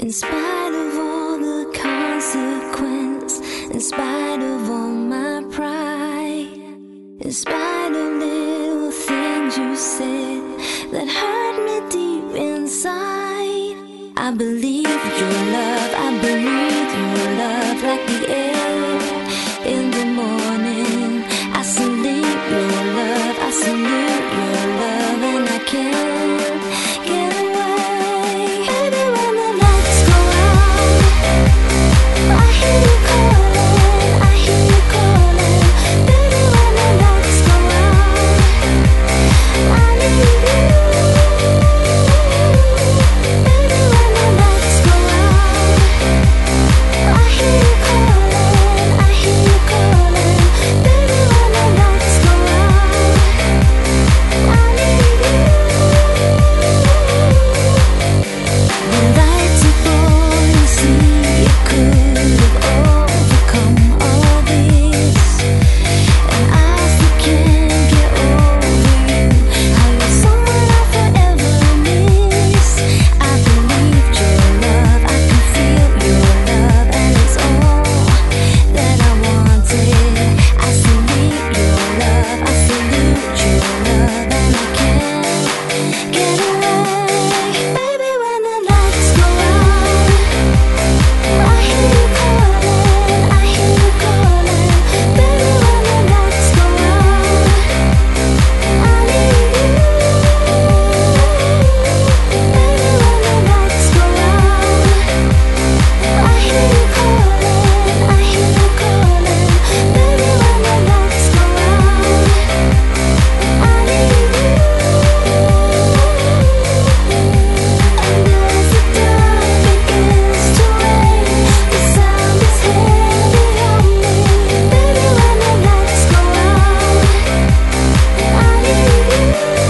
In spite of all the consequence, in spite of all my pride, in spite of little things you said that hurt me deep inside, I believe your love, I breathe your love like the air in the morning. I salute your love, I salute your love, and I can't get away. Baby, when the lights go out, I hear you calling, I hear you calling. Baby, when the lights go out, I need you. Baby, when the lights go out, I hear you calling, I hear you calling. Baby, when the lights go out, I need you. The lights are falling, see you could have overcome all this, and I still can't get over you. How you're someone I'll forever miss. I believed your love, I can feel your love, and it's all that I wanted. I salute your love, I salute your love, and I can't get away. Baby, when the lights go out, I hear you calling, I hear you calling. Baby, when the lights go out, I need you. Baby, when the lights go out, I hear you calling, I hear you calling. Baby, when the lights go out, I need you. And as the dark begins to rain, the sound is heavy on me. Baby, when the lights go out, I need you.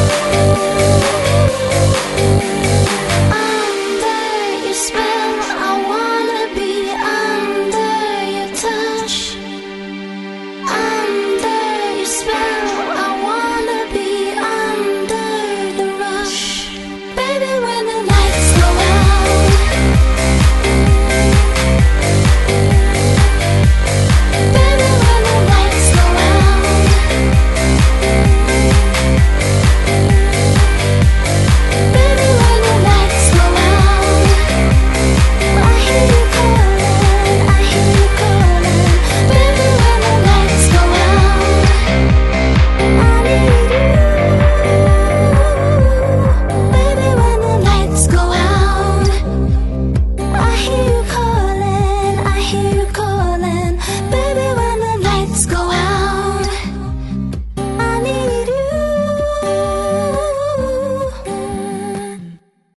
Under your spell, I wanna be under your touch. Under your spell, I wanna be under the rush. Baby, when the lights go out, baby, when the lights go out, baby, when the lights go out, I hear you calling, I hear you calling. Baby, when the lights go out, I need you. Baby, when the lights go out, I hear you calling, I hear you calling.